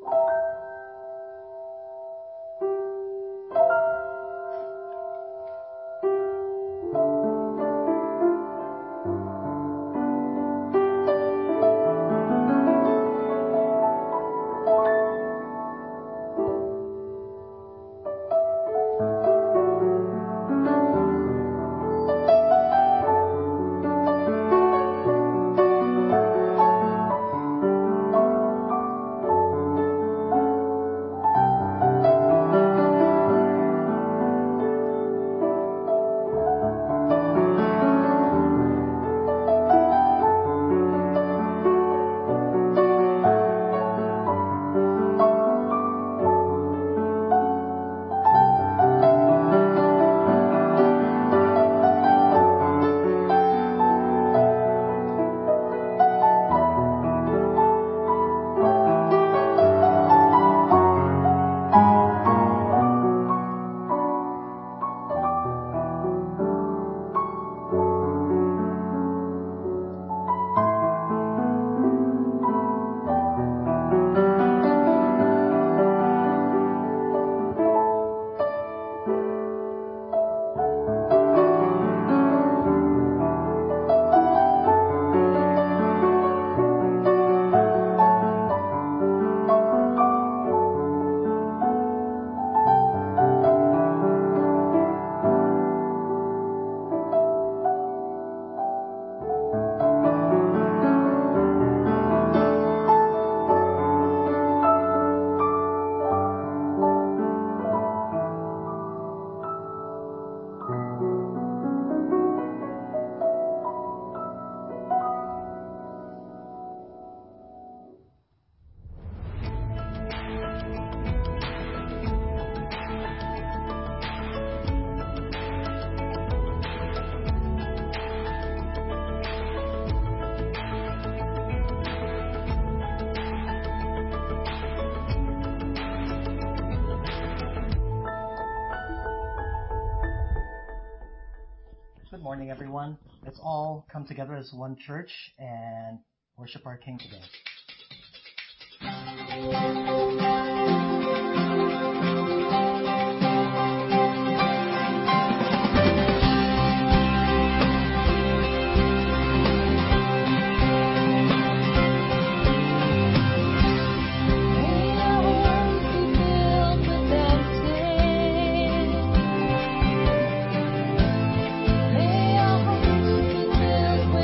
Good morning, everyone. Let's all come together as one church and worship our King today.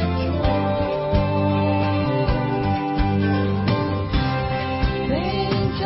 May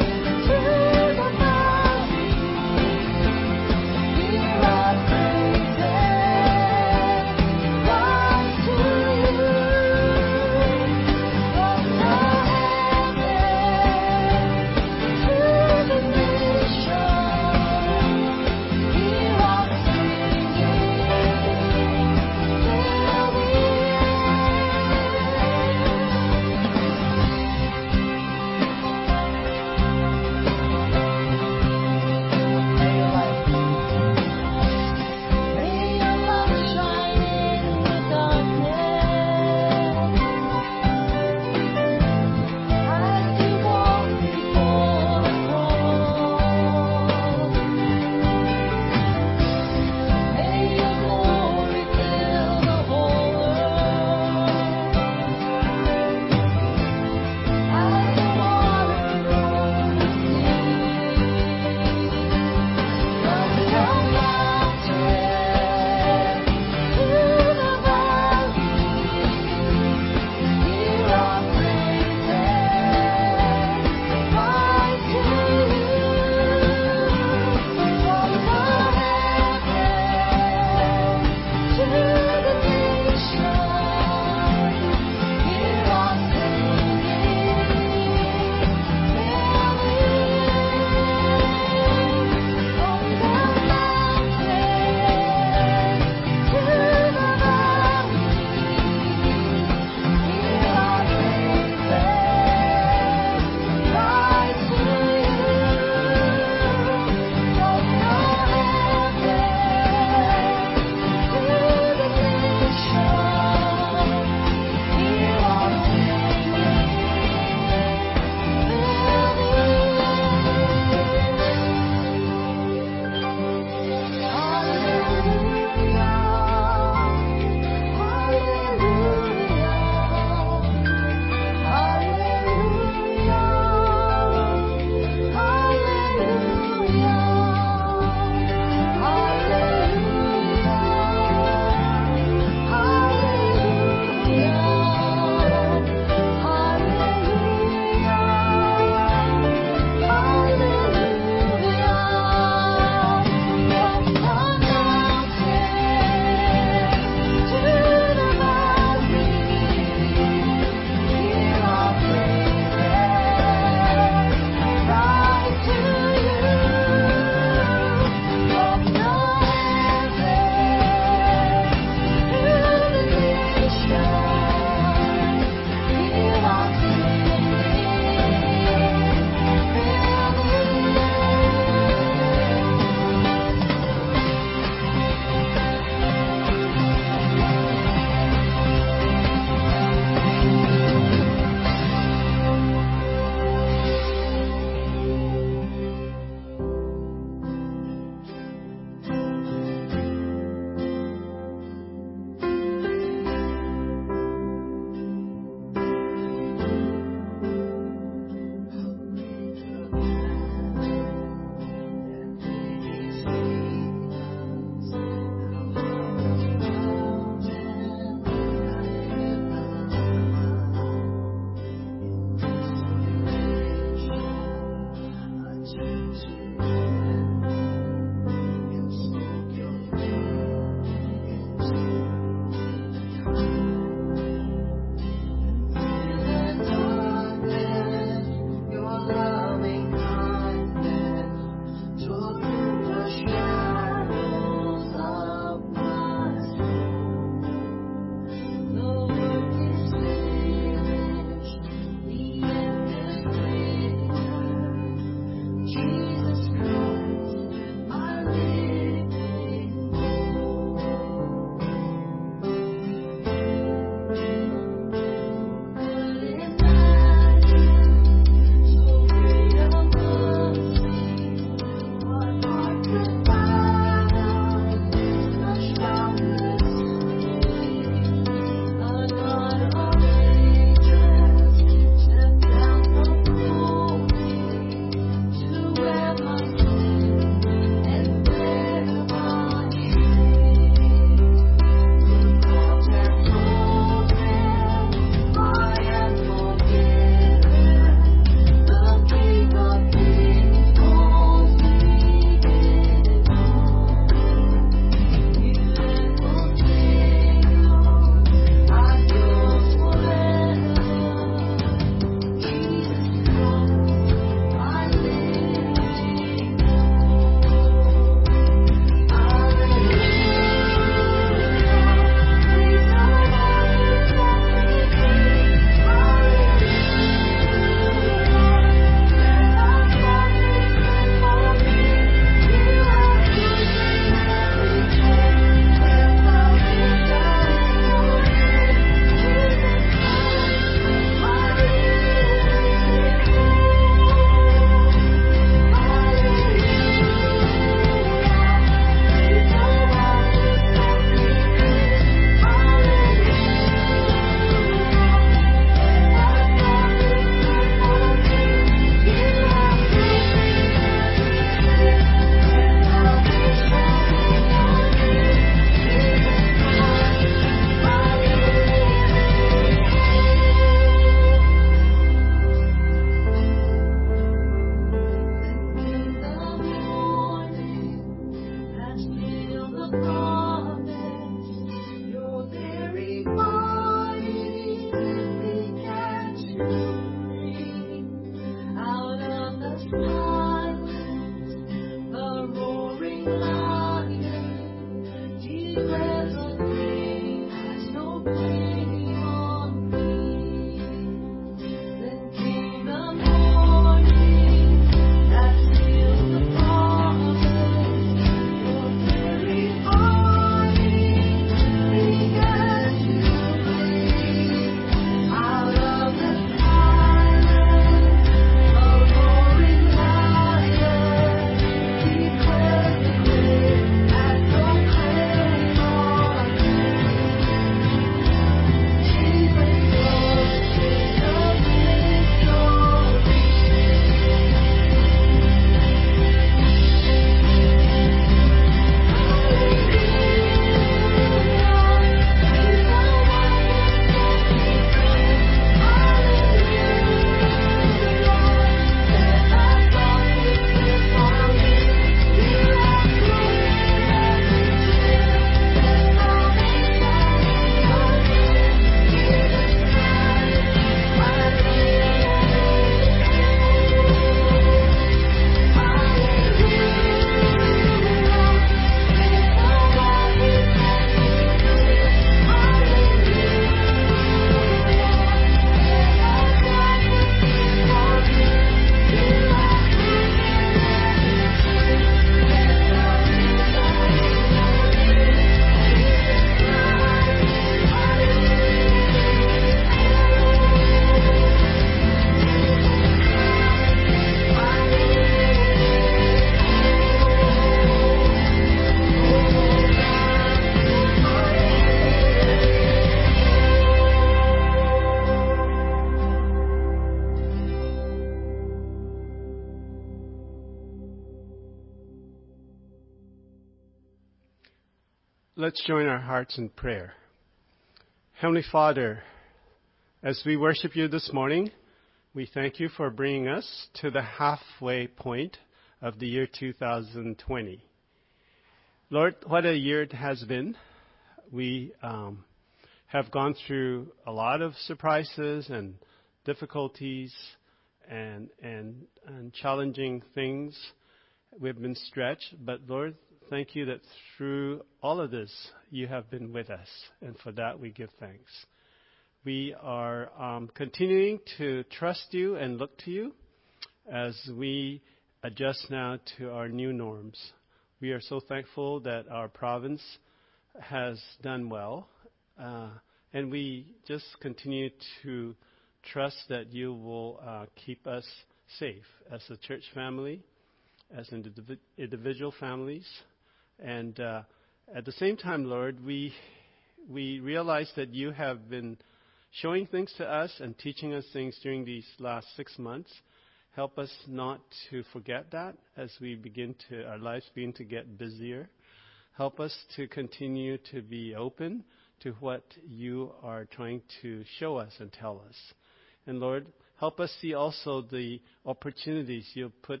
Let's join our hearts in prayer. Heavenly Father, as we worship you this morning, we thank you for bringing us to the halfway point of the year 2020. Lord, what a year it has been. We have gone through a lot of surprises and difficulties and challenging things. We've been stretched, but Lord, thank you that through all of this, you have been with us, and for that we give thanks. We are continuing to trust you and look to you as we adjust now to our new norms. We are so thankful that our province has done well, and we just continue to trust that you will keep us safe as a church family, as individual families. And at the same time, Lord, we realize that you have been showing things to us and teaching us things during these last 6 months. Help us not to forget that as we our lives begin to get busier. Help us to continue to be open to what you are trying to show us and tell us. And Lord, help us see also the opportunities you put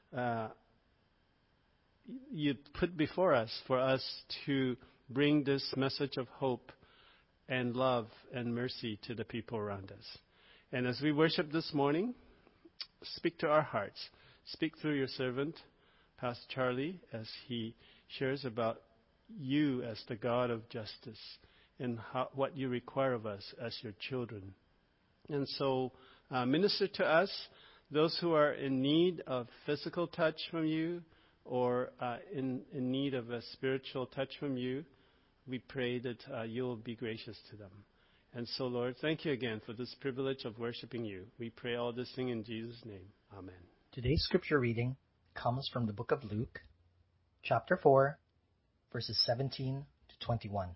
before us for us to bring this message of hope and love and mercy to the people around us. And as we worship this morning, speak to our hearts. Speak through your servant, Pastor Charlie, as he shares about you as the God of justice and what you require of us as your children. And so minister to us, those who are in need of physical touch from you, or in need of a spiritual touch from you, we pray that you will be gracious to them. And so, Lord, thank you again for this privilege of worshiping you. We pray all this thing in Jesus' name. Amen. Today's scripture reading comes from the book of Luke, chapter 4, verses 17 to 21.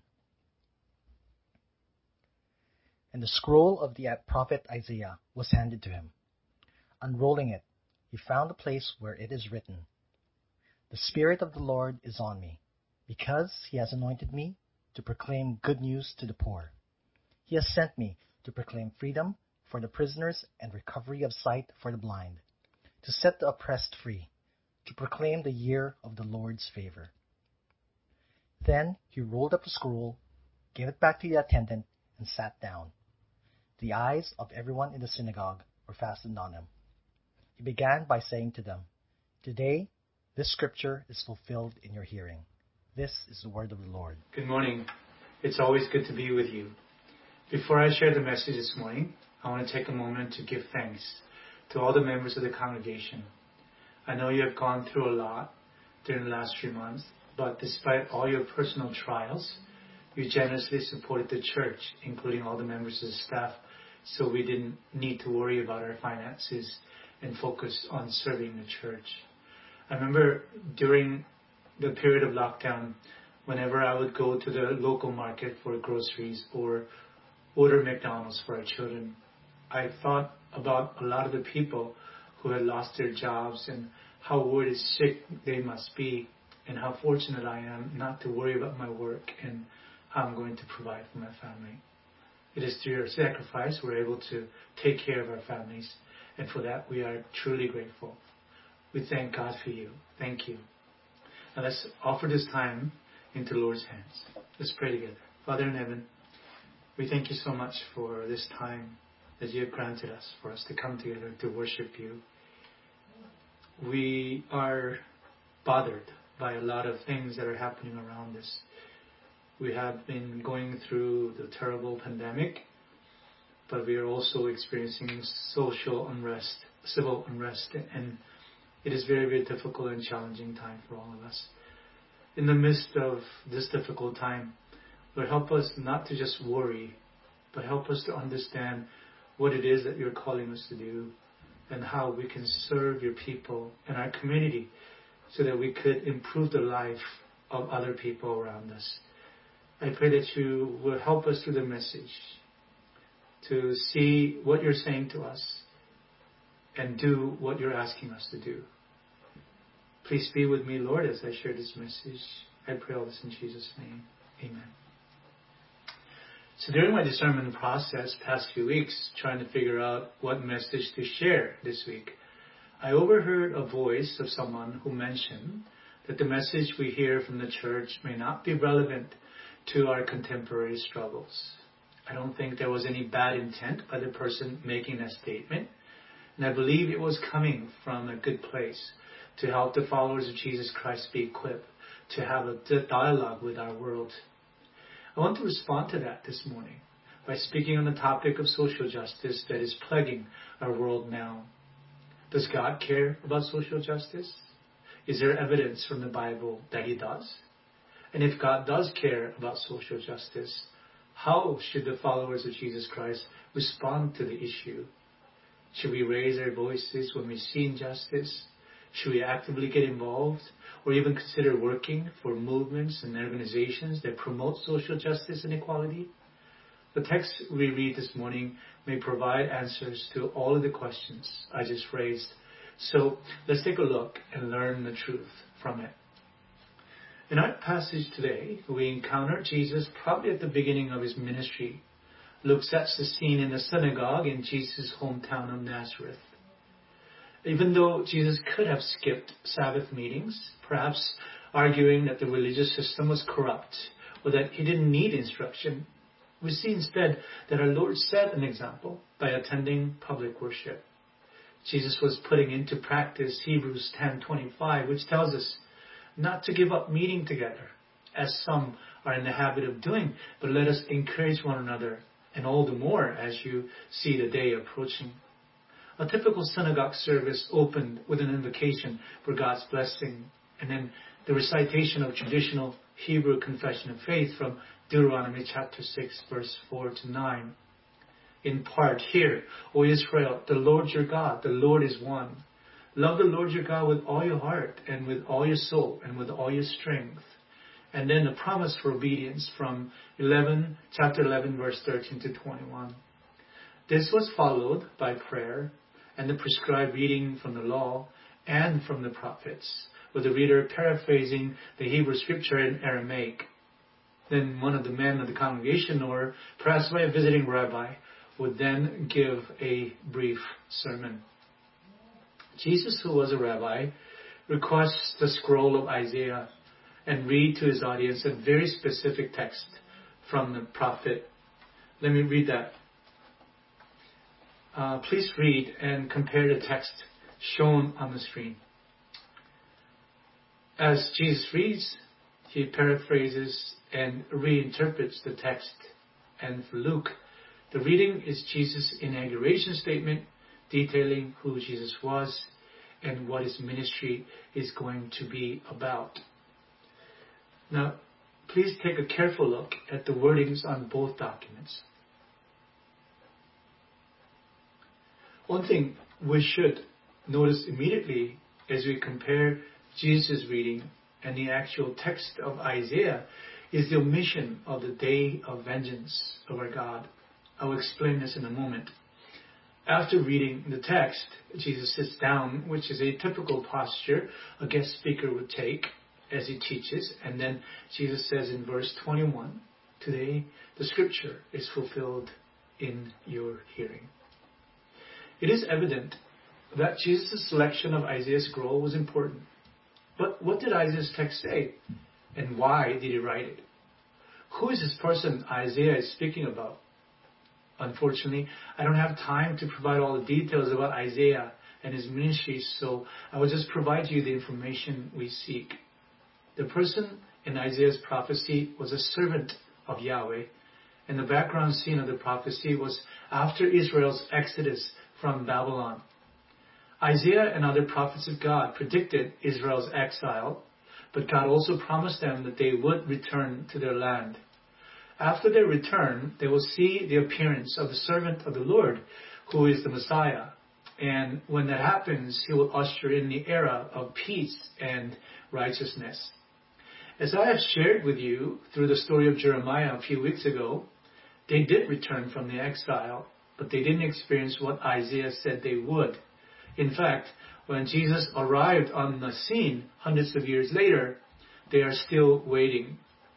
And the scroll of the prophet Isaiah was handed to him. Unrolling it, he found the place where it is written, "The Spirit of the Lord is on me, because he has anointed me to proclaim good news to the poor. He has sent me to proclaim freedom for the prisoners and recovery of sight for the blind, to set the oppressed free, to proclaim the year of the Lord's favor." Then he rolled up the scroll, gave it back to the attendant, and sat down. The eyes of everyone in the synagogue were fastened on him. He began by saying to them, "Today, this scripture is fulfilled in your hearing." This is the word of the Lord. Good morning. It's always good to be with you. Before I share the message this morning, I want to take a moment to give thanks to all the members of the congregation. I know you have gone through a lot during the last 3 months, but despite all your personal trials, you generously supported the church, including all the members of the staff, so we didn't need to worry about our finances and focus on serving the church. I remember during the period of lockdown, whenever I would go to the local market for groceries or order McDonald's for our children, I thought about a lot of the people who had lost their jobs and how worried and sick they must be, and how fortunate I am not to worry about my work and how I'm going to provide for my family. It is through your sacrifice we're able to take care of our families, and for that we are truly grateful. We thank God for you. Thank you. Now let's offer this time into the Lord's hands. Let's pray together. Father in heaven, we thank you so much for this time that you have granted us for us to come together to worship you. We are bothered by a lot of things that are happening around us. We have been going through the terrible pandemic, but we are also experiencing social unrest, civil unrest, and it is very, very difficult and challenging time for all of us. In the midst of this difficult time, Lord, help us not to just worry, but help us to understand what it is that you're calling us to do and how we can serve your people and our community so that we could improve the life of other people around us. I pray that you will help us through the message to see what you're saying to us and do what you're asking us to do. Please be with me, Lord, as I share this message. I pray all this in Jesus' name. Amen. So during my discernment process past few weeks, trying to figure out what message to share this week, I overheard a voice of someone who mentioned that the message we hear from the church may not be relevant to our contemporary struggles. I don't think there was any bad intent by the person making that statement, and I believe it was coming from a good place to help the followers of Jesus Christ be equipped to have a dialogue with our world. I want to respond to that this morning by speaking on the topic of social justice that is plaguing our world now. Does God care about social justice? Is there evidence from the Bible that He does? And if God does care about social justice, how should the followers of Jesus Christ respond to the issue? Should we raise our voices when we see injustice? Should we actively get involved or even consider working for movements and organizations that promote social justice and equality? The text we read this morning may provide answers to all of the questions I just raised. So let's take a look and learn the truth from it. In our passage today, we encounter Jesus probably at the beginning of His ministry. Luke sets the scene in the synagogue in Jesus' hometown of Nazareth. Even though Jesus could have skipped Sabbath meetings, perhaps arguing that the religious system was corrupt or that He didn't need instruction, we see instead that our Lord set an example by attending public worship. Jesus was putting into practice Hebrews 10:25, which tells us not to give up meeting together, as some are in the habit of doing, but let us encourage one another, and all the more as you see the day approaching. A typical synagogue service opened with an invocation for God's blessing, and then the recitation of traditional Hebrew confession of faith from Deuteronomy chapter 6, verse 4 to 9. In part, hear, O Israel, the Lord your God, the Lord is one. Love the Lord your God with all your heart and with all your soul and with all your strength. And then the promise for obedience from chapter 11, verse 13 to 21. This was followed by prayer and the prescribed reading from the law and from the prophets, with the reader paraphrasing the Hebrew scripture in Aramaic. Then one of the men of the congregation, or perhaps by a visiting rabbi, would then give a brief sermon. Jesus, who was a rabbi, requests the scroll of Isaiah and read to his audience a very specific text from the prophet. Let me read that. Please read and compare the text shown on the screen. As Jesus reads, he paraphrases and reinterprets the text. And for Luke, the reading is Jesus' inauguration statement detailing who Jesus was and what his ministry is going to be about. Now, please take a careful look at the wordings on both documents. One thing we should notice immediately as we compare Jesus' reading and the actual text of Isaiah is the omission of the day of vengeance of our God. I will explain this in a moment. After reading the text, Jesus sits down, which is a typical posture a guest speaker would take as he teaches. And then Jesus says in verse 21, "Today the scripture is fulfilled in your hearing." It is evident that Jesus' selection of Isaiah's scroll was important. But what did Isaiah's text say? And why did he write it? Who is this person Isaiah is speaking about? Unfortunately, I don't have time to provide all the details about Isaiah and his ministry, so I will just provide you the information we seek. The person in Isaiah's prophecy was a servant of Yahweh, and the background scene of the prophecy was after Israel's exodus from Babylon. Isaiah and other prophets of God predicted Israel's exile, but God also promised them that they would return to their land. After their return, they will see the appearance of the servant of the Lord, who is the Messiah. And when that happens, he will usher in the era of peace and righteousness. As I have shared with you through the story of Jeremiah a few weeks ago, they did return from the exile, but they didn't experience what Isaiah said they would. In fact, when Jesus arrived on the scene hundreds of years later, they are still waiting.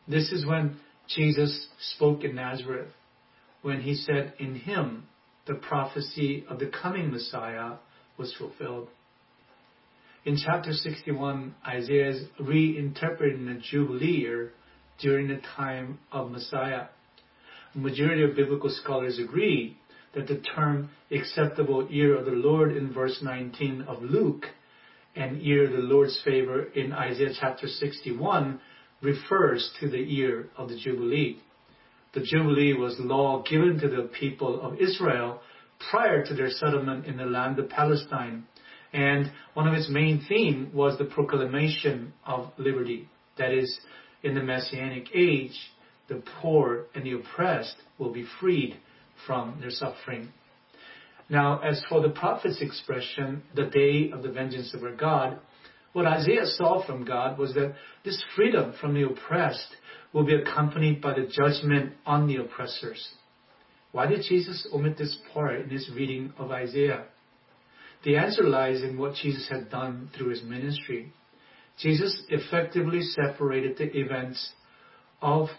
This is when Jesus spoke in Nazareth, when he said in him the prophecy of the coming Messiah was fulfilled. In chapter 61, Isaiah is reinterpreting the Jubilee year during the time of Messiah. The majority of biblical scholars agree that the term acceptable year of the Lord in verse 19 of Luke and year of the Lord's favor in Isaiah chapter 61 refers to the year of the Jubilee. The Jubilee was law given to the people of Israel prior to their settlement in the land of Palestine. And one of its main themes was the proclamation of liberty. That is, in the Messianic age, the poor and the oppressed will be freed from their suffering. Now, as for the prophet's expression, the day of the vengeance of our God, what Isaiah saw from God was that this freedom from the oppressed will be accompanied by the judgment on the oppressors. Why did Jesus omit this part in his reading of Isaiah? The answer lies in what Jesus had done through his ministry. Jesus effectively separated the events of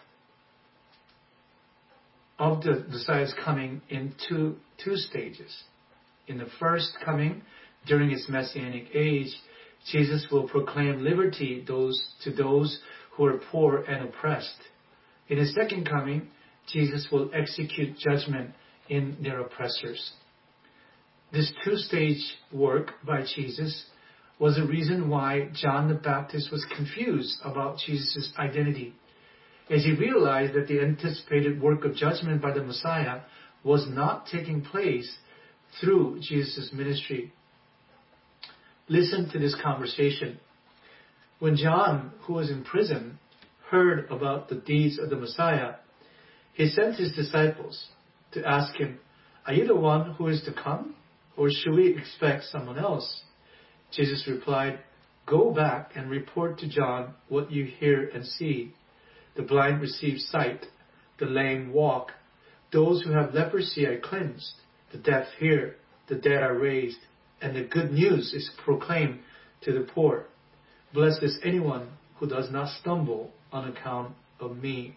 the Messiah's coming into two stages. In the first coming, during his messianic age, Jesus will proclaim liberty to those who are poor and oppressed. In his second coming, Jesus will execute judgment in their oppressors. This two-stage work by Jesus was the reason why John the Baptist was confused about Jesus' identity, as he realized that the anticipated work of judgment by the Messiah was not taking place through Jesus' ministry. Listen to this conversation. When John, who was in prison, heard about the deeds of the Messiah, he sent his disciples to ask him, "Are you the one who is to come, or should we expect someone else?" Jesus replied, "Go back and report to John what you hear and see. The blind receive sight, the lame walk, those who have leprosy are cleansed, the deaf hear, the dead are raised, and the good news is proclaimed to the poor. Blessed is anyone who does not stumble on account of me."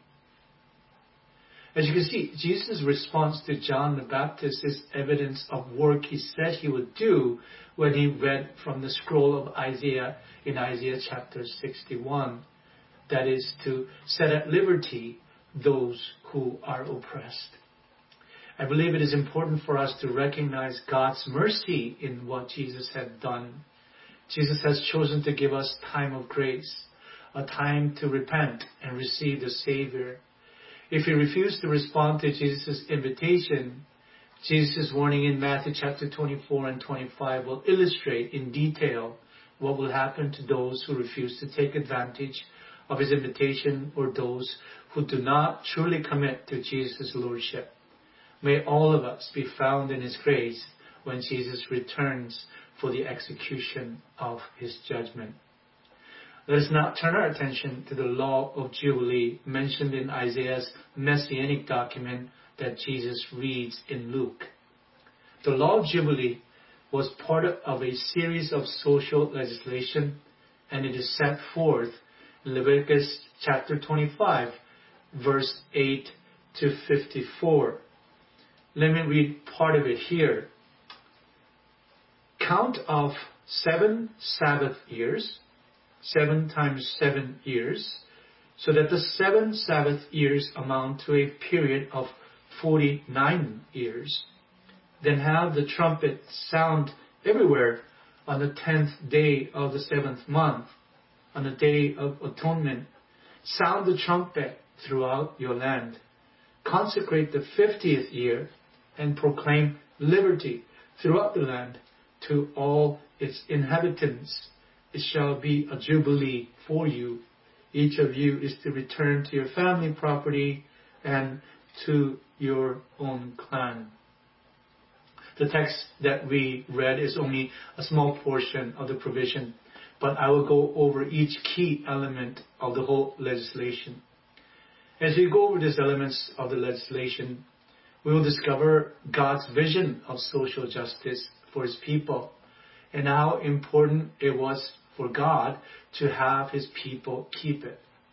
As you can see, Jesus' response to John the Baptist is evidence of work he said he would do when he read from the scroll of Isaiah in Isaiah chapter 61. That is, to set at liberty those who are oppressed. I believe it is important for us to recognize God's mercy in what Jesus had done. Jesus has chosen to give us time of grace, a time to repent and receive the Savior. If we refuse to respond to Jesus' invitation, Jesus' warning in Matthew chapter 24 and 25 will illustrate in detail what will happen to those who refuse to take advantage of his invitation or those who do not truly commit to Jesus' lordship. May all of us be found in his grace when Jesus returns for the execution of his judgment. Let us now turn our attention to the law of Jubilee mentioned in Isaiah's messianic document that Jesus reads in Luke. The law of Jubilee was part of a series of social legislation, and it is set forth in Leviticus chapter 25, verse 8 to 54. Let me read part of it here. Count of 7 Sabbath years, 7 times 7 years, so that the 7 Sabbath years amount to a period of 49 years. Then have the trumpet sound everywhere on the 10th day of the 7th month, on the day of atonement. Sound the trumpet throughout your land. Consecrate the 50th year and proclaim liberty throughout the land to all its inhabitants. It shall be a jubilee for you. Each of you is to return to your family property and to your own clan. The text that we read is only a small portion of the provision, but I will go over each key element of the whole legislation. As we go over these elements of the legislation, we will discover God's vision of social justice for his people and how important it was for God to have his people keep it.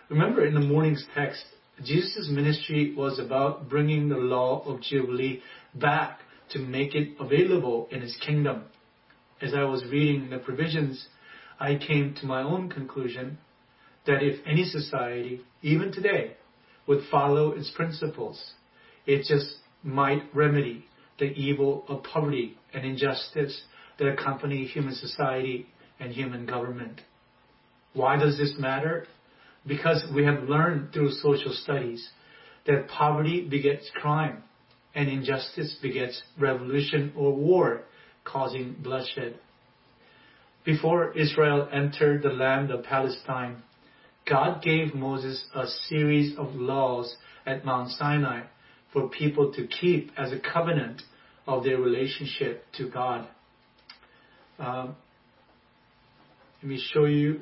Remember in the morning's text, Jesus' ministry was about bringing the law of Jubilee back to make it available in his kingdom. As I was reading the provisions, I came to my own conclusion that if any society, even today, would follow its principles, it just might remedy the evil of poverty and injustice that accompany human society and human government. Why does this matter? Because we have learned through social studies that poverty begets crime and injustice begets revolution or war, causing bloodshed. Before Israel entered the land of Palestine, God gave Moses a series of laws at Mount Sinai for people to keep as a covenant of their relationship to God. Let me show you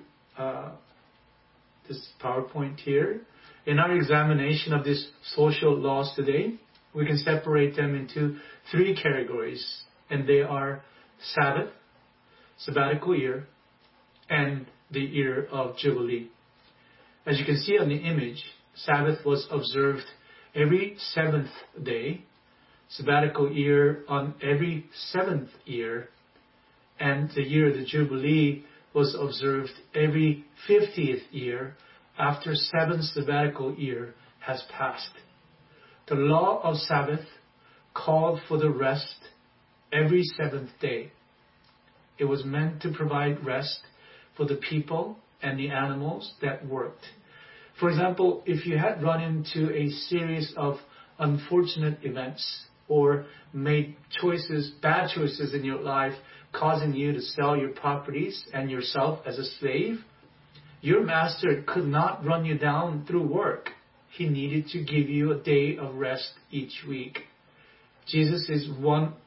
this PowerPoint here. In our examination of these social laws today, we can separate them into three categories, and they are Sabbath, sabbatical year, and the year of Jubilee. As you can see on the image, Sabbath was observed every seventh day, sabbatical year on every seventh year, and the year of the Jubilee was observed every 50th year after 7th sabbatical year has passed. The law of Sabbath called for the rest every seventh day. It was meant to provide rest for the people and the animals that worked. For example, if you had run into a series of unfortunate events or made bad choices in your life, causing you to sell your properties and yourself as a slave, your master could not run you down through work. He needed to give you a day of rest each week. Jesus in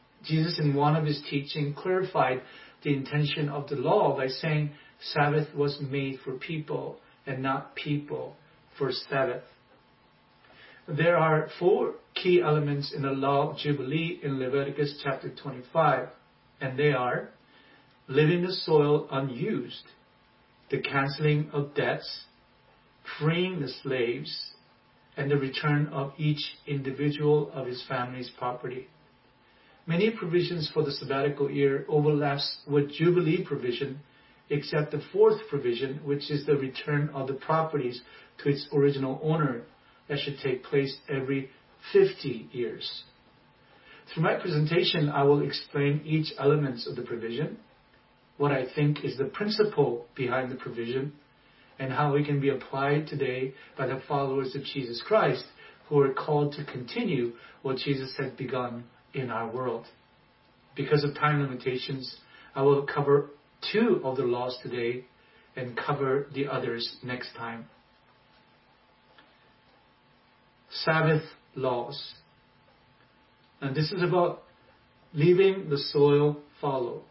one of his teachings clarified the intention of the law by saying Sabbath was made for people and not people for Sabbath. There are 4 key elements in the law of Jubilee in Leviticus chapter 25, and they are leaving the soil unused, the canceling of debts, freeing the slaves, and the return of each individual of his family's property. Many provisions for the sabbatical year overlaps with Jubilee provision, except the 4th provision, which is the return of the properties to its original owner, that should take place every 50 years. Through my presentation, I will explain each element of the provision, what I think is the principle behind the provision, and how it can be applied today by the followers of Jesus Christ, who are called to continue what Jesus had begun in our world. Because of time limitations, I will cover 2 of the laws today and cover the others next time. Sabbath laws. And this is about leaving the soil fallow.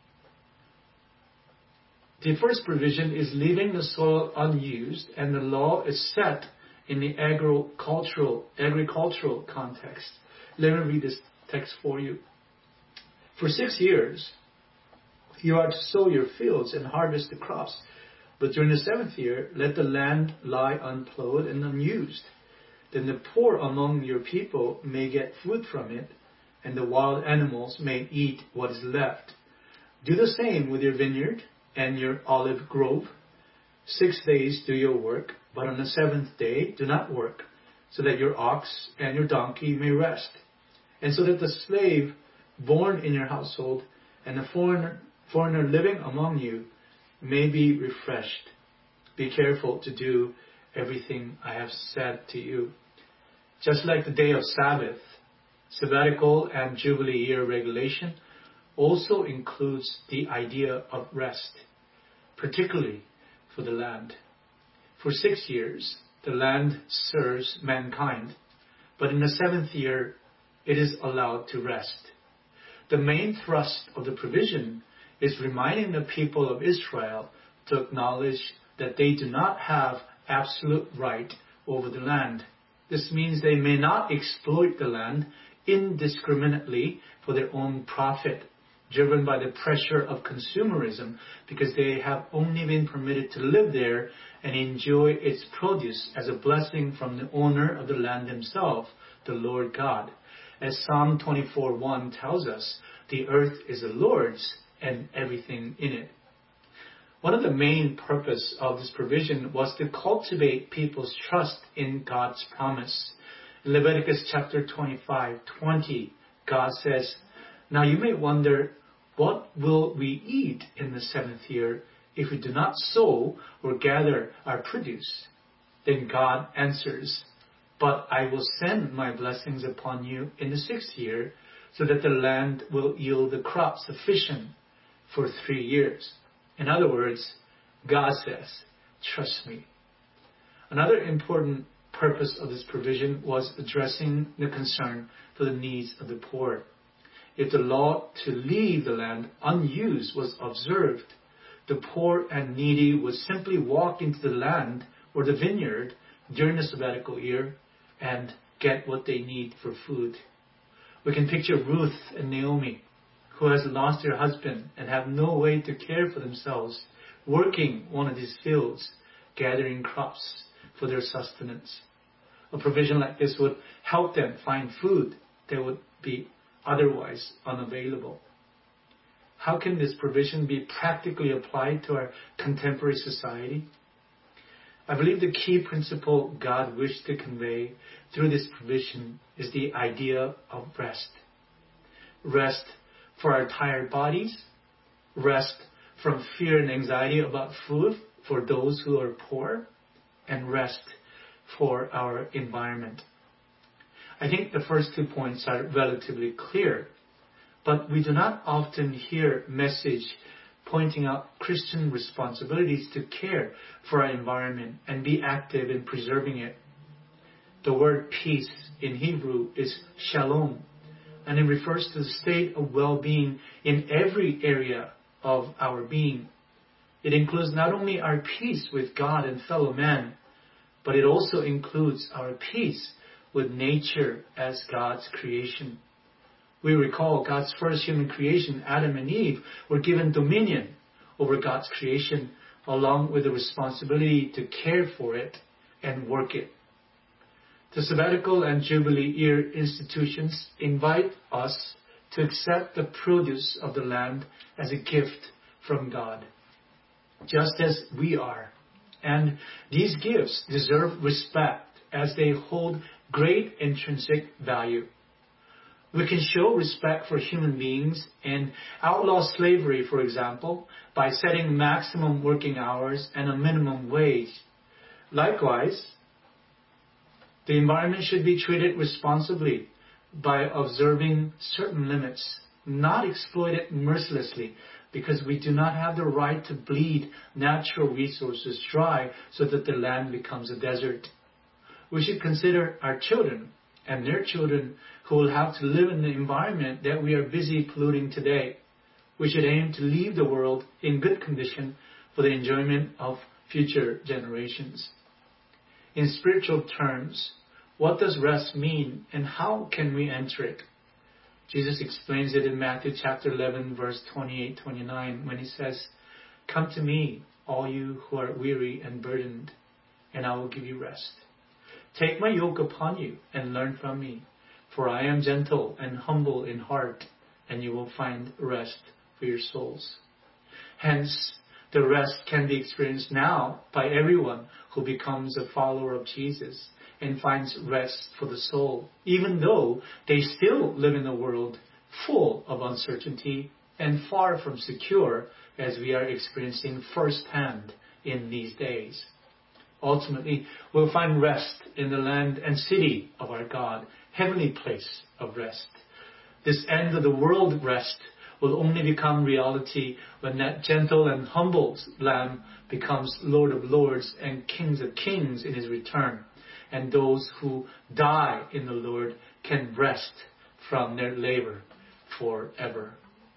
The first provision is leaving the soil unused, and the law is set in the agricultural context. Let me read this text for you. For 6 years, you are to sow your fields and harvest the crops, but during the 7th year, let the land lie unplowed and unused. Then the poor among your people may get food from it, and the wild animals may eat what is left. Do the same with your vineyard and your olive grove. 6 days do your work, but on the 7th day do not work, so that your ox and your donkey may rest, and so that the slave born in your household and the foreigner living among you may be refreshed. Be careful to do everything I have said to you. Just like the day of Sabbath, sabbatical and Jubilee year regulation also includes the idea of rest, particularly for the land. For 6 years, the land serves mankind, but in the 7th year, it is allowed to rest. The main thrust of the provision is reminding the people of Israel to acknowledge that they do not have absolute right over the land. This means they may not exploit the land indiscriminately for their own profit, driven by the pressure of consumerism because they have only been permitted to live there and enjoy its produce as a blessing from the owner of the land himself, the Lord God. As Psalm 24:1 tells us, the earth is the Lord's and everything in it. One of the main purpose of this provision was to cultivate people's trust in God's promise. In Leviticus chapter 25:20, God says, "Now you may wonder, what will we eat in the 7th year if we do not sow or gather our produce?" Then God answers, "But I will send my blessings upon you in the 6th year, so that the land will yield the crop sufficient for 3 years." In other words, God says, "Trust me." Another important purpose of this provision was addressing the concern for the needs of the poor. If the law to leave the land unused was observed, the poor and needy would simply walk into the land or the vineyard during the sabbatical year and get what they need for food. We can picture Ruth and Naomi, who has lost their husband and have no way to care for themselves, working one of these fields, gathering crops for their sustenance. A provision like this would help them find food that would be otherwise unavailable. How can this provision be practically applied to our contemporary society? I believe the key principle God wished to convey through this provision is the idea of rest. Rest for our tired bodies, rest from fear and anxiety about food for those who are poor, and rest for our environment. I think the first 2 points are relatively clear, but we do not often hear message pointing out Christian responsibilities to care for our environment and be active in preserving it. The word peace in Hebrew is shalom, and it refers to the state of well-being in every area of our being. It includes not only our peace with God and fellow man, but it also includes our peace with nature as God's creation. We recall God's first human creation, Adam and Eve, were given dominion over God's creation, along with the responsibility to care for it and work it. The sabbatical and Jubilee year institutions invite us to accept the produce of the land as a gift from God, just as we are. And these gifts deserve respect as they hold great intrinsic value. We can show respect for human beings and outlaw slavery, for example, by setting maximum working hours and a minimum wage. Likewise, the environment should be treated responsibly by observing certain limits, not exploited mercilessly, because we do not have the right to bleed natural resources dry so that the land becomes a desert. We should consider our children and their children who will have to live in the environment that we are busy polluting today. We should aim to leave the world in good condition for the enjoyment of future generations. In spiritual terms, what does rest mean and how can we enter it? Jesus explains it in Matthew chapter 11, verse 28-29, when he says, "Come to me, all you who are weary and burdened, and I will give you rest. Take my yoke upon you and learn from me, for I am gentle and humble in heart, and you will find rest for your souls." Hence, the rest can be experienced now by everyone who becomes a follower of Jesus and finds rest for the soul, even though they still live in a world full of uncertainty and far from secure, as we are experiencing firsthand in these days. Ultimately, we'll find rest in the land and city of our God, heavenly place of rest. This end of the world rest will only become reality when that gentle and humble Lamb becomes Lord of Lords and Kings of Kings in his return. And those who die in the Lord can rest from their labor forever.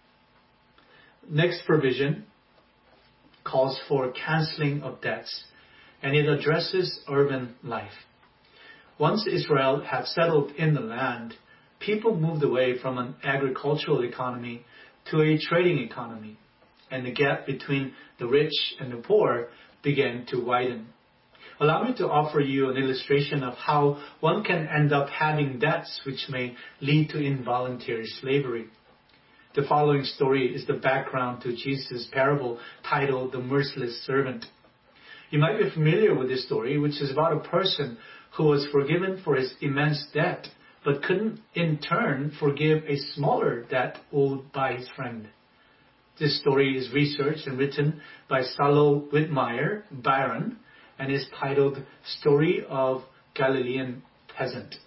Next provision calls for canceling of debts, and it addresses urban life. Once Israel had settled in the land, people moved away from an agricultural economy to a trading economy, and the gap between the rich and the poor began to widen. Allow me to offer you an illustration of how one can end up having debts which may lead to involuntary slavery. The following story is the background to Jesus' parable titled The Merciless Servant. You might be familiar with this story, which is about a person who was forgiven for his immense debt, but couldn't in turn forgive a smaller debt owed by his friend. This story is researched and written by Salo Whitmire Byron and is titled Story of Galilean Peasant.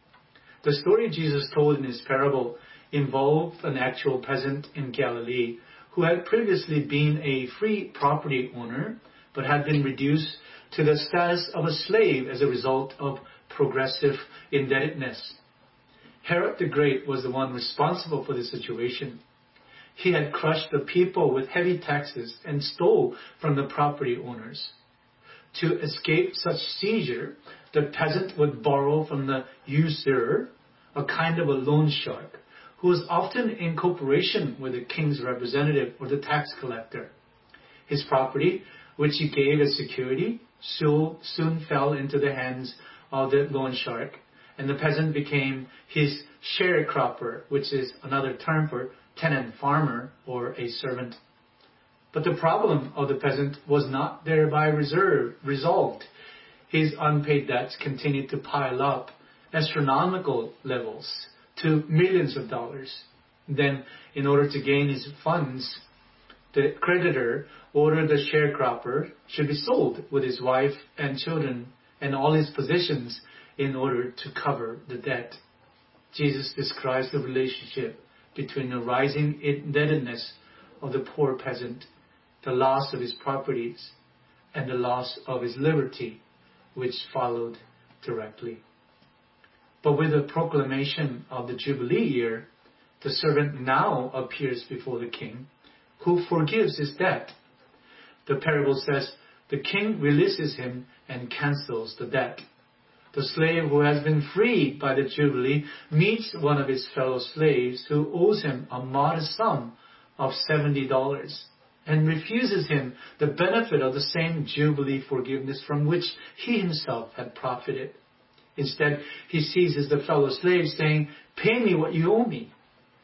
The story Jesus told in his parable involved an actual peasant in Galilee who had previously been a free property owner but had been reduced to the status of a slave as a result of progressive indebtedness. Herod the Great was the one responsible for the situation. He had crushed the people with heavy taxes and stole from the property owners. To escape such seizure, the peasant would borrow from the usurer, a kind of a loan shark, who was often in cooperation with the king's representative or the tax collector. His property, which he gave as security, soon fell into the hands of the loan shark, and the peasant became his sharecropper, which is another term for tenant farmer or a servant. But the problem of the peasant was not thereby resolved. His unpaid debts continued to pile up, astronomical levels, to millions of dollars. Then, in order to gain his funds, the creditor ordered the sharecropper should be sold with his wife and children and all his possessions in order to cover the debt. Jesus describes the relationship between the rising indebtedness of the poor peasant, the loss of his properties, and the loss of his liberty, which followed directly. But with the proclamation of the Jubilee year, the servant now appears before the king, who forgives his debt. The parable says, the king releases him and cancels the debt. The slave who has been freed by the Jubilee meets one of his fellow slaves who owes him a modest sum of $70 and refuses him the benefit of the same Jubilee forgiveness from which he himself had profited. Instead, he seizes the fellow slave, saying, "Pay me what you owe me."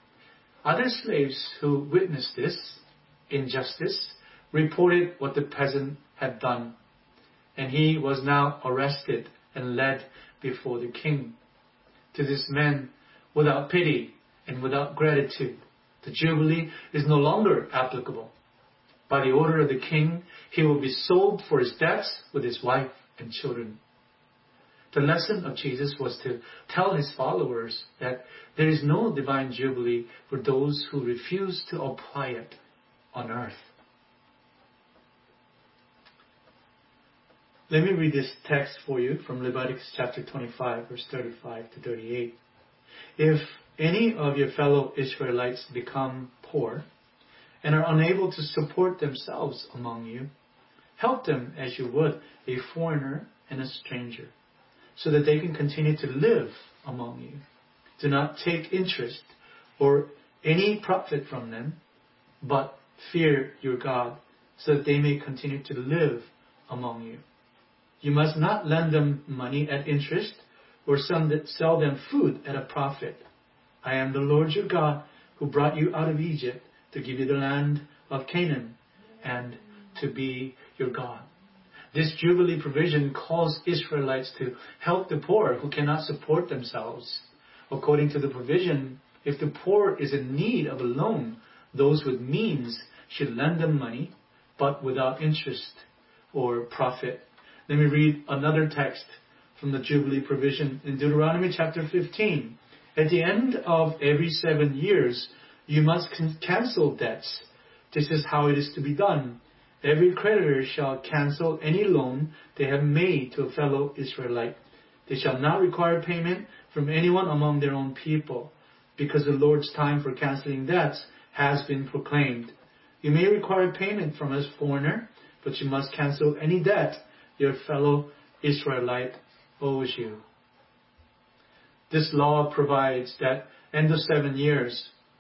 Other slaves who witnessed this injustice reported what the peasant had done, and he was now arrested and led before the king. To this man, without pity and without gratitude, the Jubilee is no longer applicable. By the order of the king, he will be sold for his debts with his wife and children. The lesson of Jesus was to tell his followers that there is no divine Jubilee for those who refuse to apply it on earth. Let me read this text for you from Leviticus chapter 25, verse 35 to 38. If any of your fellow Israelites become poor and are unable to support themselves among you, help them as you would a foreigner and a stranger, so that they can continue to live among you. Do not take interest or any profit from them, but fear your God, so that they may continue to live among you. You must not lend them money at interest or sell them food at a profit. I am the Lord your God who brought you out of Egypt to give you the land of Canaan and to be your God. This Jubilee provision calls Israelites to help the poor who cannot support themselves. According to the provision, if the poor is in need of a loan, those with means should lend them money, but without interest or profit. Let me read another text from the Jubilee provision in Deuteronomy chapter 15. At the end of every 7 years, you must cancel debts. This is how it is to be done. Every creditor shall cancel any loan they have made to a fellow Israelite. They shall not require payment from anyone among their own people, because the Lord's time for canceling debts has been proclaimed. You may require payment from a foreigner, but you must cancel any debt your fellow Israelite owes you. This law provides that end of 7 years,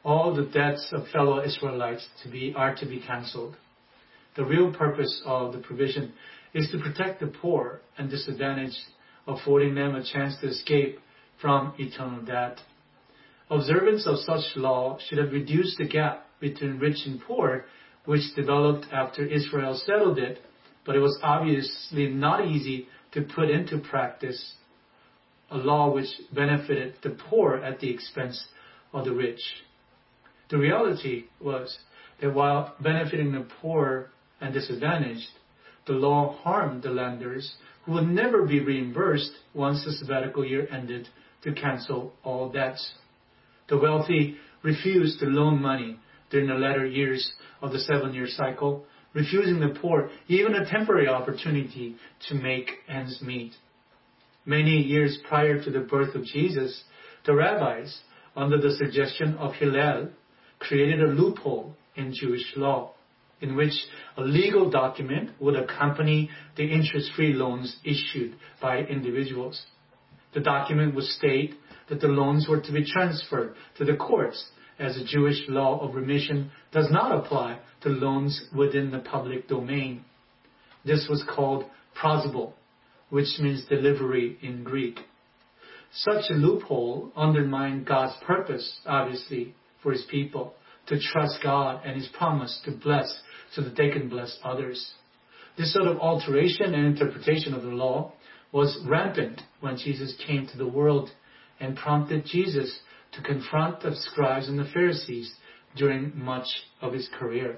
all the debts of fellow Israelites are to be cancelled. The real purpose of the provision is to protect the poor and disadvantaged, affording them a chance to escape from eternal debt. Observance of such law should have reduced the gap between rich and poor, which developed after Israel settled it, but it was obviously not easy to put into practice a law which benefited the poor at the expense of the rich. The reality was that while benefiting the poor and disadvantaged, the law harmed the lenders who would never be reimbursed once the sabbatical year ended to cancel all debts. The wealthy refused to loan money during the latter years of the 7-year cycle, refusing the poor even a temporary opportunity to make ends meet. Many years prior to the birth of Jesus, the rabbis, under the suggestion of Hillel, created a loophole in Jewish law, in which a legal document would accompany the interest-free loans issued by individuals. The document would state that the loans were to be transferred to the courts, as the Jewish law of remission does not apply to loans within the public domain. This was called prosible, which means delivery in Greek. Such a loophole undermined God's purpose, obviously, for His people to trust God and His promise to bless so that they can bless others. This sort of alteration and interpretation of the law was rampant when Jesus came to the world and prompted Jesus to confront the scribes and the Pharisees during much of His career.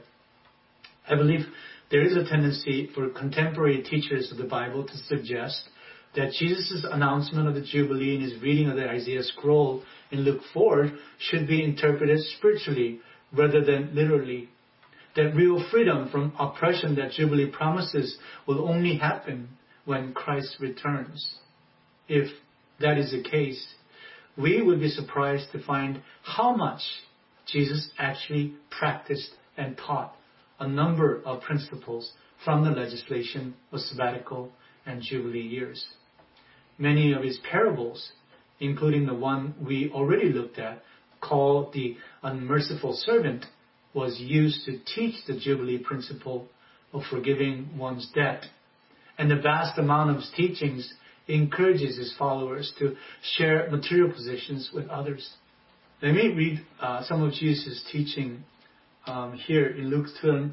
I believe there is a tendency for contemporary teachers of the Bible to suggest that Jesus' announcement of the Jubilee in His reading of the Isaiah scroll in Luke 4 should be interpreted spiritually rather than literally. That real freedom from oppression that Jubilee promises will only happen when Christ returns. If that is the case, we would be surprised to find how much Jesus actually practiced and taught a number of principles from the legislation of sabbatical and Jubilee years. Many of His parables, including the one we already looked at, called the unmerciful servant, was used to teach the Jubilee principle of forgiving one's debt. And the vast amount of His teachings encourages His followers to share material possessions with others. Let me read some of Jesus' teaching here in Luke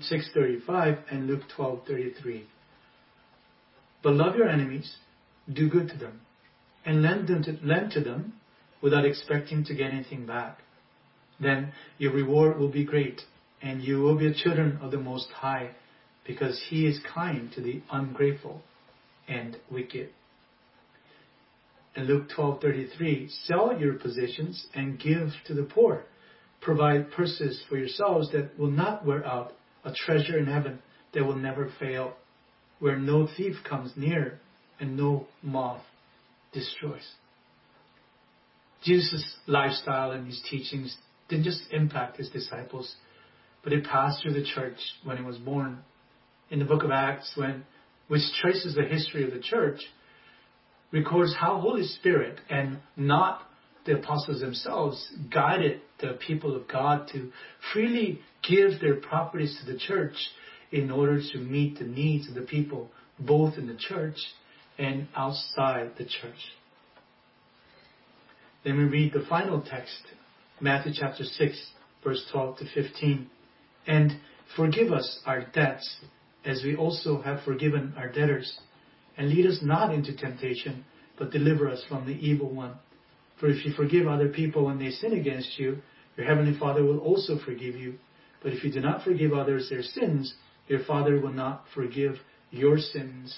6:35 and Luke 12:33. But love your enemies, do good to them, and lend to them without expecting to get anything back. Then your reward will be great, and you will be children of the Most High, because He is kind to the ungrateful and wicked. In Luke 12:33, sell your possessions and give to the poor. Provide purses for yourselves that will not wear out, a treasure in heaven that will never fail, where no thief comes near and no moth destroys. Jesus' lifestyle and His teachings didn't just impact His disciples, but it passed through the church when He was born. In the book of Acts, which traces the history of the church, records how Holy Spirit and not the apostles themselves guided the people of God to freely give their properties to the church in order to meet the needs of the people, both in the church and outside the church. Then we read the final text, Matthew chapter 6, verse 12 to 15. And forgive us our debts, as we also have forgiven our debtors. And lead us not into temptation, but deliver us from the evil one. For if you forgive other people when they sin against you, your heavenly Father will also forgive you. But if you do not forgive others their sins, your Father will not forgive your sins.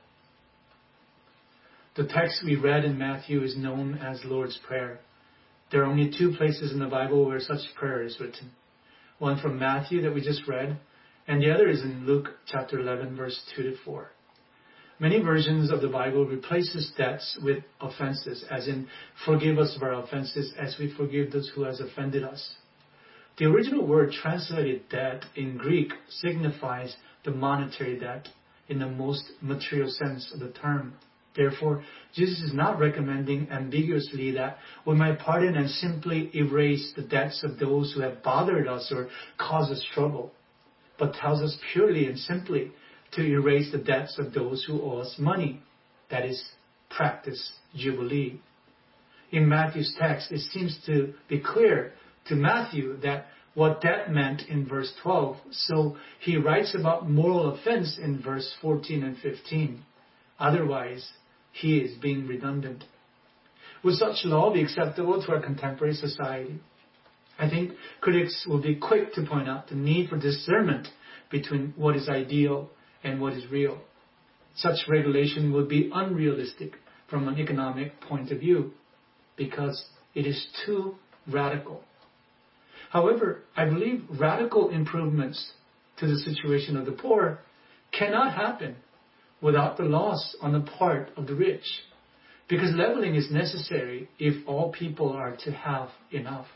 The text we read in Matthew is known as Lord's Prayer. There are only 2 places in the Bible where such prayer is written. One from Matthew that we just read, and the other is in Luke chapter 11, verse 2 to 4. Many versions of the Bible replaces debts with offenses, as in, forgive us of our offenses as we forgive those who has offended us. The original word translated debt in Greek signifies the monetary debt in the most material sense of the term. Therefore, Jesus is not recommending ambiguously that we might pardon and simply erase the debts of those who have bothered us or caused us trouble, but tells us purely and simply to erase the debts of those who owe us money. That is, practice Jubilee. In Matthew's text, it seems to be clear to Matthew that what debt meant in verse 12, so he writes about moral offense in verse 14 and 15. Otherwise, he is being redundant. Would such law be acceptable to our contemporary society? I think critics will be quick to point out the need for discernment between what is ideal and what is real. Such regulation would be unrealistic from an economic point of view because it is too radical. However, I believe radical improvements to the situation of the poor cannot happen without the loss on the part of the rich, because leveling is necessary if all people are to have enough.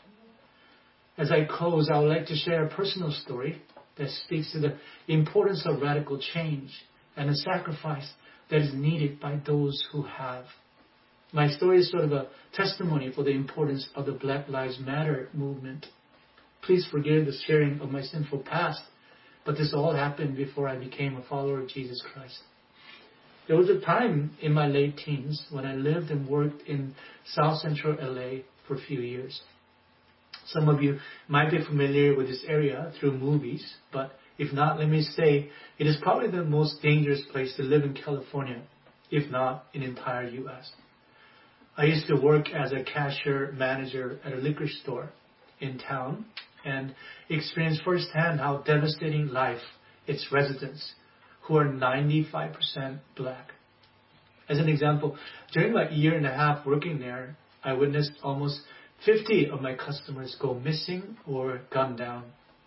As I close, I would like to share a personal story that speaks to the importance of radical change and the sacrifice that is needed by those who have. My story is sort of a testimony for the importance of the Black Lives Matter movement. Please forgive the sharing of my sinful past, but this all happened before I became a follower of Jesus Christ. There was a time in my late teens when I lived and worked in South Central LA for a few years. Some of you might be familiar with this area through movies, but if not, let me say it is probably the most dangerous place to live in California, if not in the entire U.S. I used to work as a cashier manager at a liquor store in town and experienced firsthand how devastating life its residents, who are 95% black. As an example, during my year and a half working there, I witnessed almost 50 of my customers go missing or gunned down.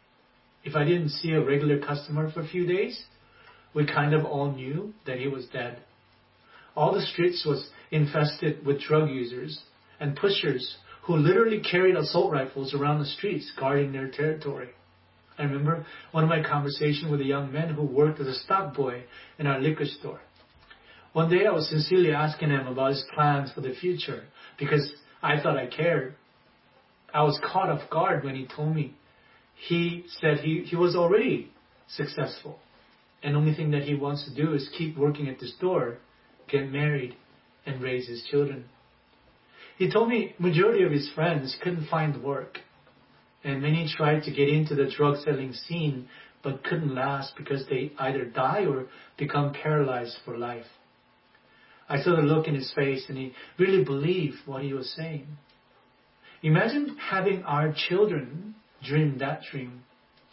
If I didn't see a regular customer for a few days, we kind of all knew that he was dead. All the streets was infested with drug users and pushers who literally carried assault rifles around the streets guarding their territory. I remember one of my conversations with a young man who worked as a stock boy in our liquor store. One day I was sincerely asking him about his plans for the future because I thought I cared. I was caught off guard when he told me. He said he was already successful, and the only thing that he wants to do is keep working at the store, get married, and raise his children. He told me majority of his friends couldn't find work, and many tried to get into the drug selling scene but couldn't last because they either die or become paralyzed for life. I saw the look in his face, and he really believed what he was saying. Imagine having our children dream that dream.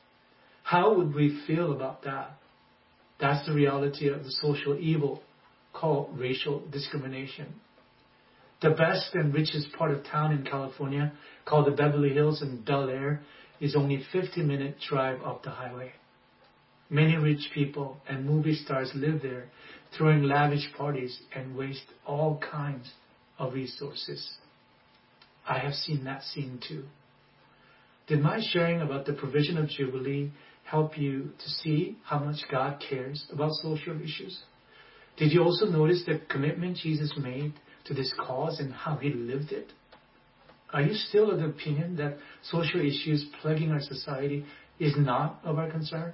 How would we feel about that? That's the reality of the social evil called racial discrimination. The best and richest part of town in California, called the Beverly Hills and Bel Air, is only a 50-minute drive up the highway. Many rich people and movie stars live there, throwing lavish parties and waste all kinds of resources. I have seen that scene too. Did my sharing about the provision of Jubilee help you to see how much God cares about social issues? Did you also notice the commitment Jesus made to this cause and how he lived it? Are you still of the opinion that social issues plaguing our society is not of our concern?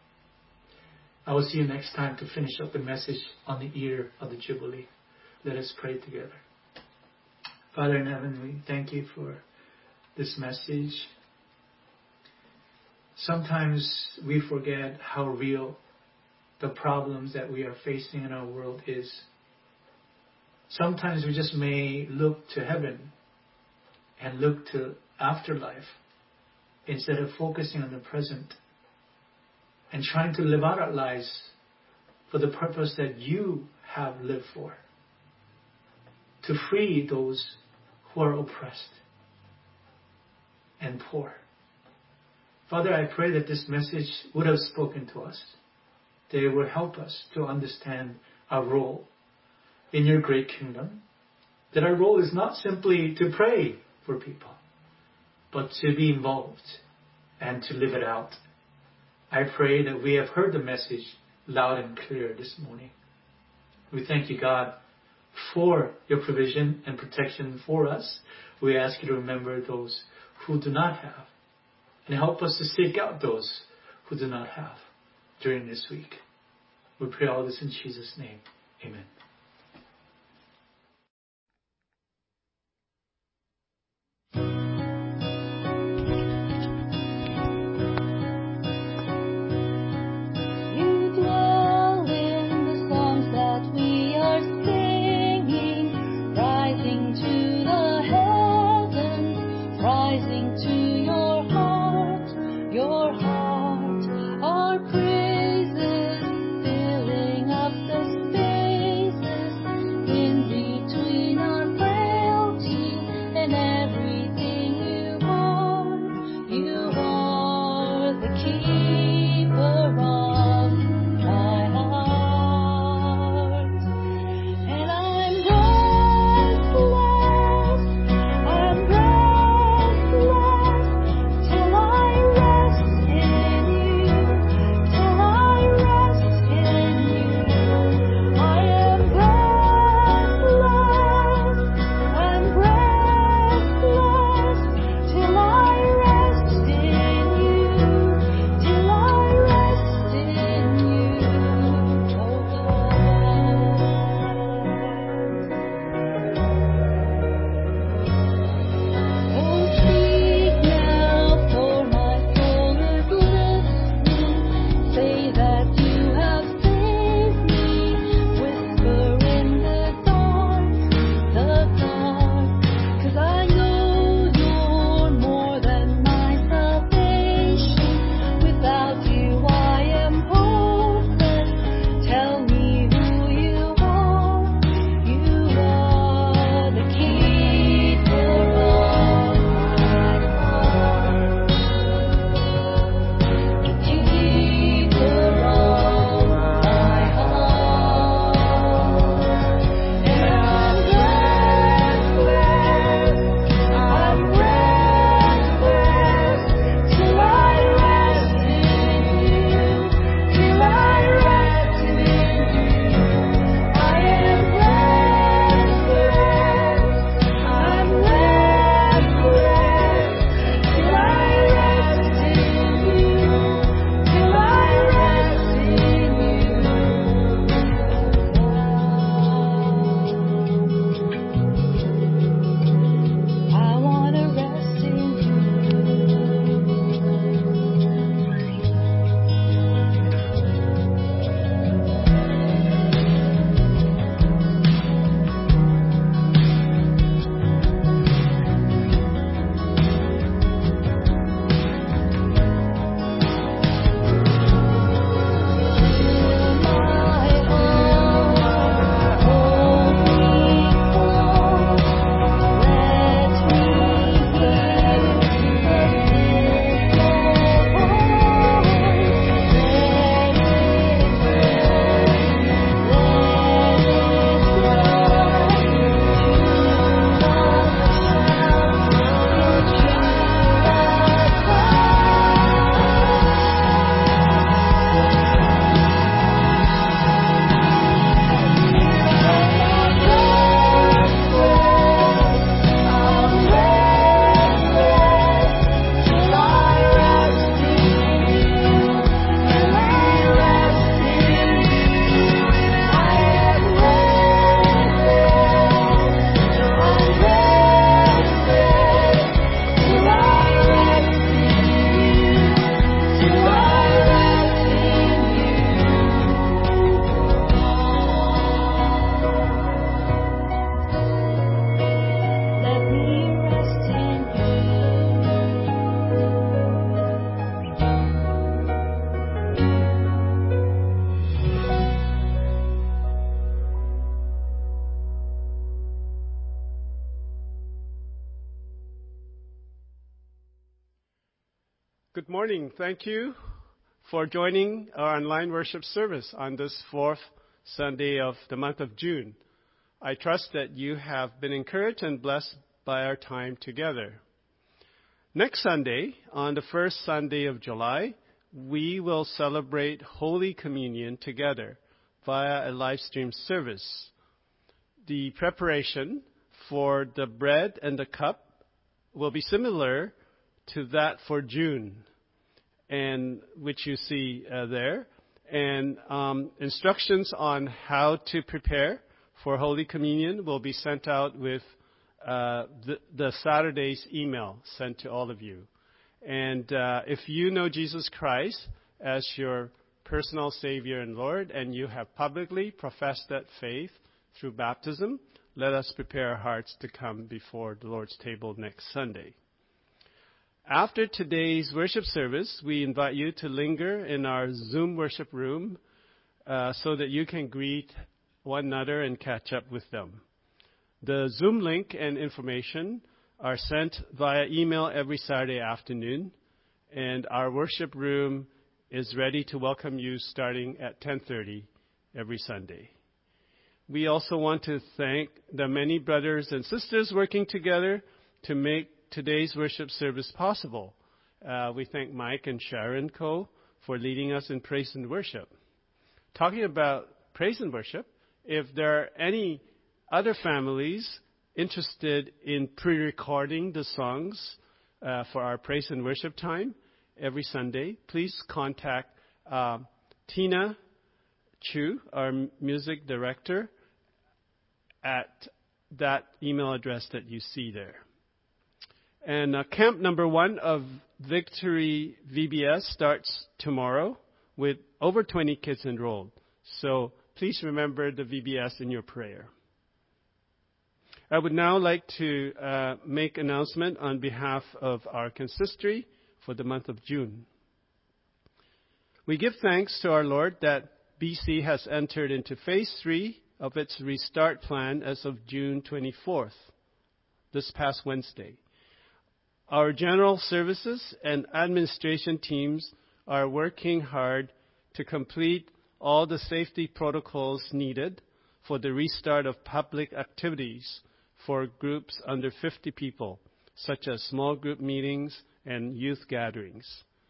I will see you next time to finish up the message on the year of the Jubilee. Let us pray together. Father in heaven, we thank you for this message. Sometimes we forget how real the problems that we are facing in our world is. Sometimes we just may look to heaven and look to afterlife instead of focusing on the present and trying to live out our lives for the purpose that you have lived for, to free those who are oppressed and poor. Father, I pray that this message would have spoken to us, that it would help us to understand our role in your great kingdom, that our role is not simply to pray for people, but to be involved and to live it out. I pray that we have heard the message loud and clear this morning. We thank you, God, for your provision and protection for us. We ask you to remember those who do not have, and help us to seek out those who do not have during this week. We pray all this in Jesus' name. Amen. Good morning. Thank you for joining our online worship service on this fourth Sunday of the month of June. I trust that you have been encouraged and blessed by our time together. Next Sunday, on the first Sunday of July, we will celebrate Holy Communion together via a live stream service. the preparation for the bread and the cup will be similar to that for June, and which you see there. And instructions on how to prepare for Holy Communion will be sent out with the Saturday's email sent to all of you. And if you know Jesus Christ as your personal Savior and Lord, and you have publicly professed that faith through baptism, let us prepare our hearts to come before the Lord's table next Sunday. After today's worship service, we invite you to linger in our Zoom worship room so that you can greet one another and catch up with them. The Zoom link and information are sent via email every Saturday afternoon, and our worship room is ready to welcome you starting at 10:30 every Sunday. We also want to thank the many brothers and sisters working together to make today's worship service possible. We thank Mike and Sharon Coe for leading us in praise and worship. Talking about praise and worship, if there are any other families interested in pre-recording the songs for our praise and worship time every Sunday, please contact Tina Chu, our music director, at that email address that you see there. And camp number 1 of Victory VBS starts tomorrow with over 20 kids enrolled. So please remember the VBS in your prayer. I would now like to make an announcement on behalf of our consistory for the month of June. We give thanks to our Lord that BC has entered into phase 3 of its restart plan as of June 24th, this past Wednesday. Our general services and administration teams are working hard to complete all the safety protocols needed for the restart of public activities for groups under 50 people, such as small group meetings and youth gatherings.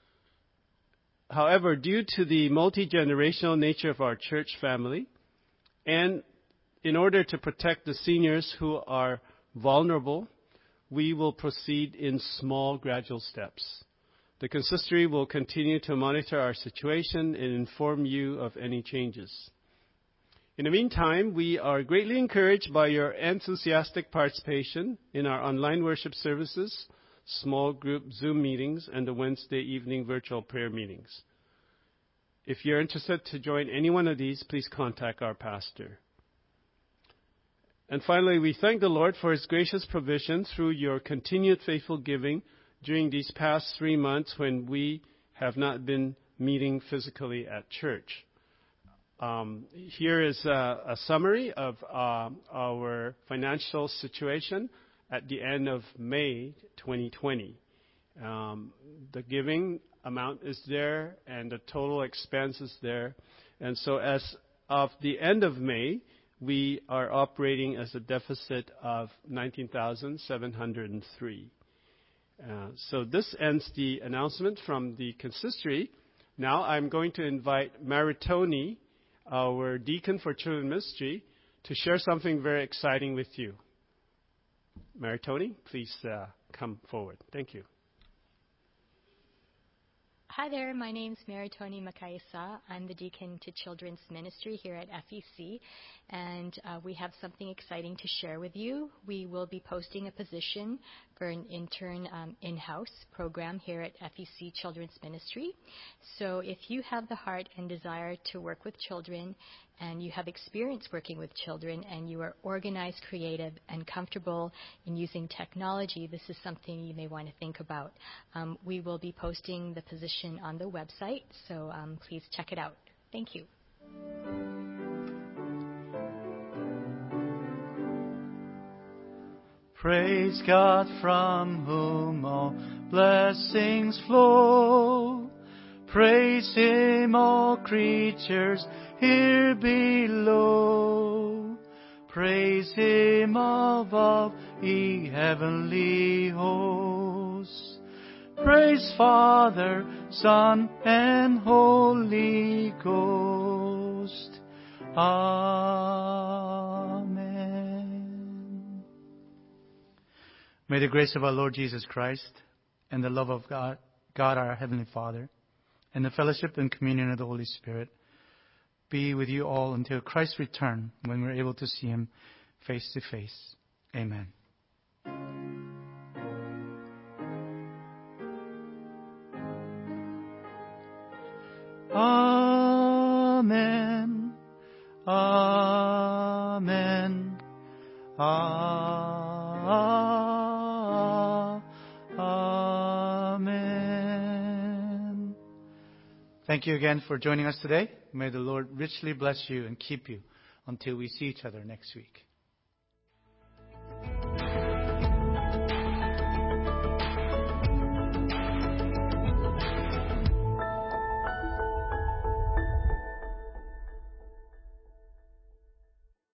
However, due to the multi-generational nature of our church family, and in order to protect the seniors who are vulnerable, we will proceed in small, gradual steps. The consistory will continue to monitor our situation and inform you of any changes. In the meantime, we are greatly encouraged by your enthusiastic participation in our online worship services, small group Zoom meetings, and the Wednesday evening virtual prayer meetings. If you're interested to join any one of these, please contact our pastor. And finally, we thank the Lord for His gracious provision through your continued faithful giving during these past 3 months when we have not been meeting physically at church. Here is a summary of our financial situation at the end of May 2020. The giving amount is there and the total expense is there. And so as of the end of May, we are operating as a deficit of $19,703. So this ends the announcement from the consistory. Now I'm going to invite Maritoni, our deacon for children ministry, to share something very exciting with you. Maritoni, please come forward. Thank you. Hi there, my name's Maritoni Makaisa. I'm the deacon to children's ministry here at FEC, and we have something exciting to share with you. We will be posting a position for an intern in-house program here at FEC Children's Ministry. So if you have the heart and desire to work with children, and you have experience working with children, and you are organized, creative, and comfortable in using technology, this is something you may want to think about. We will be posting the position on the website, so please check it out. Thank you. Praise God from whom all blessings flow. Praise Him, all creatures here below. Praise Him above, ye heavenly hosts. Praise Father, Son, and Holy Ghost. Amen. May the grace of our Lord Jesus Christ and the love of God our Heavenly Father, and the fellowship and communion of the Holy Spirit be with you all until Christ's return, when we're able to see Him face to face. Amen. Amen. Amen. Amen. Thank you again for joining us today. May the Lord richly bless you and keep you until we see each other next week.